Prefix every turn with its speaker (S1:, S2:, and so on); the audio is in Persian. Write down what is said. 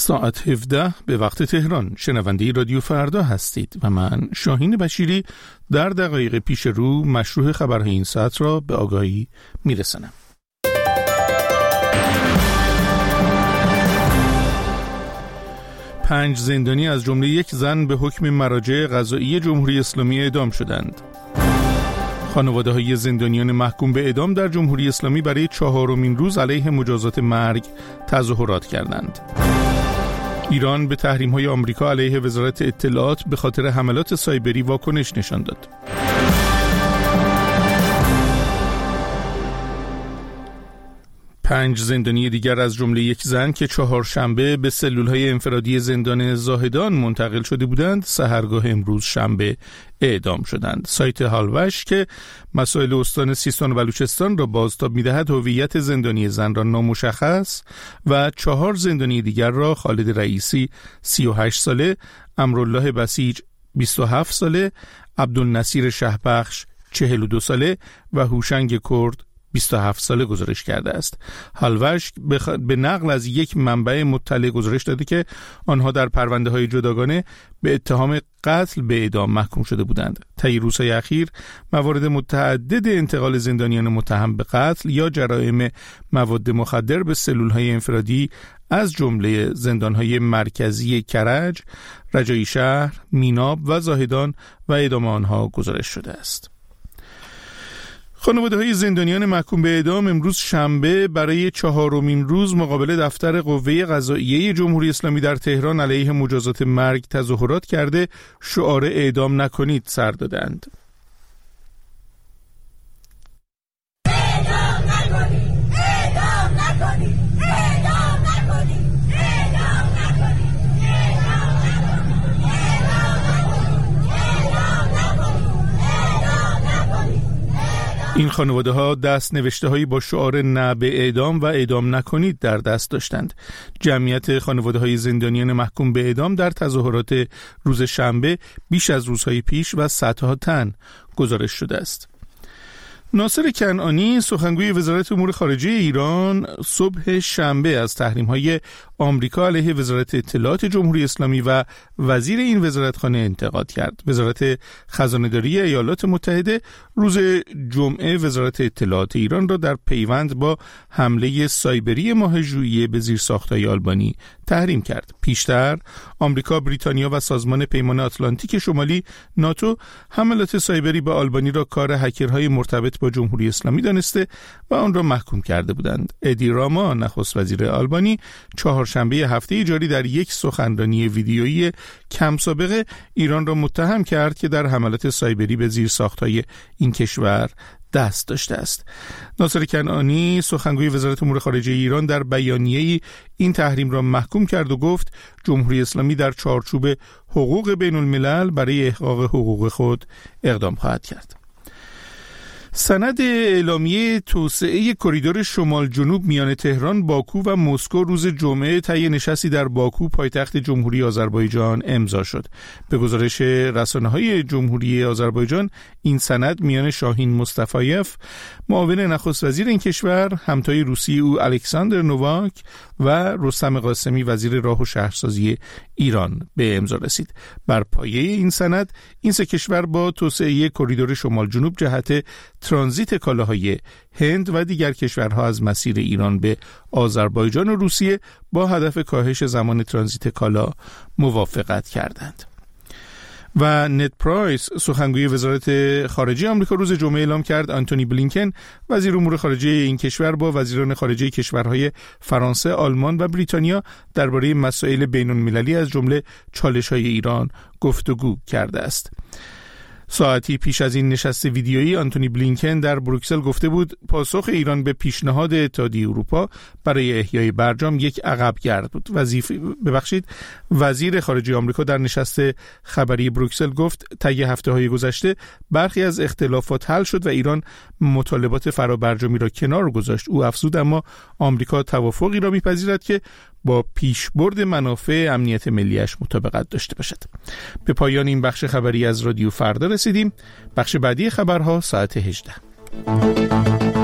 S1: ساعت 17 به وقت تهران. شنونده رادیو فردا هستید و من شاهین بشیری در دقایق پیش رو مشروع خبرهای این ساعت را به آگاهی میرسانم. پنج زندانی از جمله یک زن به حکم مراجع قضایی جمهوری اسلامی اعدام شدند. خانواده‌های زندانیان محکوم به اعدام در جمهوری اسلامی برای 4مین روز علیه مجازات مرگ تظاهرات کردند. ایران به تحریم‌های آمریکا علیه وزارت اطلاعات به خاطر حملات سایبری واکنش نشان داد. پنج زندانی دیگر از جمله یک زن که چهارشنبه به سلول‌های انفرادی زندان زاهدان منتقل شده بودند، سحرگاه امروز شنبه اعدام شدند. سایت هالوش که مسائل استان سیستان و بلوچستان را بازتاب می‌دهد، هویت زندانی زن را نامشخص و 4 زندانی دیگر را خالد رئیسی 38 ساله، امرالله بسیج 27 ساله، عبدالنصیر شهبخش 42 ساله و هوشنگ کرد 27 ساله گزارش کرده است. هالوش به نقل از یک منبع مطلع گزارش داده که آنها در پرونده‌های جداگانه به اتهام قتل به اعدام محکوم شده بودند. طی روزهای اخیر موارد متعدد انتقال زندانیان متهم به قتل یا جرائم مواد مخدر به سلول‌های انفرادی از جمله زندان‌های مرکزی کرج، رجایی شهر، میناب و زاهدان و اعدام آنها گزارش شده است. خانواده‌های زندانیان محکوم به اعدام امروز شنبه برای 4مین روز مقابل دفتر قوه قضاییه جمهوری اسلامی در تهران علیه مجازات مرگ تظاهرات کرده شعار اعدام نکنید سر دادند. این خانواده ها دست نوشته هایی با شعار نه به اعدام و اعدام نکنید در دست داشتند. جمعیت خانواده های زندانیان محکوم به اعدام در تظاهرات روز شنبه بیش از روزهای پیش و صدها تن گزارش شده است. ناصر کنعانی سخنگوی وزارت امور خارجه ایران صبح شنبه از تحریم‌های آمریکا علیه وزارت اطلاعات جمهوری اسلامی و وزیر این وزارتخانه انتقاد کرد. وزارت خزانه‌داری ایالات متحده روز جمعه وزارت اطلاعات ایران را در پیوند با حمله سایبری ماه ژوئیه به زیرساخت‌های آلبانی تحریم کرد. پیشتر آمریکا، بریتانیا و سازمان پیمان آتلانتیک شمالی ناتو حملات سایبری به آلبانی را کار هکرهای مرتبط با جمهوری اسلامی دانسته و آن را محکوم کرده بودند. ادی راما نخست وزیر آلبانی چهارشنبه هفته جاری در یک سخنرانی ویدیویی کم سابقه ایران را متهم کرد که در حملات سایبری به زیرساخت‌های این کشور دست داشته است. ناصر کنعانی سخنگوی وزارت امور خارجه ایران در بیانیه‌ای این تحریم را محکوم کرد و گفت جمهوری اسلامی در چارچوب حقوق بین الملل برای احقاق حقوق خود اقدام خواهد کرد. سند اعلامیه توسعه کریدور شمال جنوب میان تهران، باکو و مسکو روز جمعه طی نشستی در باکو پایتخت جمهوری آذربایجان امضا شد. به گزارش رسانه‌های جمهوری آذربایجان این سند میان شاهین مصطفایف معاون نخست وزیر این کشور، همتای روسی او الکساندر نوواک و رستم قاسمی وزیر راه و شهرسازی ایران به امضا رسید. بر پایه این سند این سه کشور با توسعه کریدور شمال جنوب جهت ترانزیت کالاهای هند و دیگر کشورها از مسیر ایران به آذربایجان و روسیه با هدف کاهش زمان ترانزیت کالا موافقت کردند. و نت پرایس سخنگوی وزارت خارجه آمریکا روز جمعه اعلام کرد آنتونی بلینکن وزیر امور خارجه این کشور با وزیران خارجه کشورهای فرانسه، آلمان و بریتانیا درباره مسائل بین‌المللی از جمله چالش‌های ایران گفتگو کرده است. ساعتی پیش از این نشست ویدیویی آنتونی بلینکن در بروکسل گفته بود پاسخ ایران به پیشنهاد اتحادیه اروپا برای احیای برجام یک عقبگرد بود. وزیر خارجه آمریکا در نشست خبری بروکسل گفت طی هفته‌های گذشته برخی از اختلافات حل شد و ایران مطالبات فرابرجامی را کنار گذاشت. او افزود اما آمریکا توافقی را می‌پذیرد که با پیشبرد منافع امنیت ملیش مطابقت داشته باشد. به پایان این بخش خبری از رادیو فردا رسیدیم. بخش بعدی خبرها ساعت 18.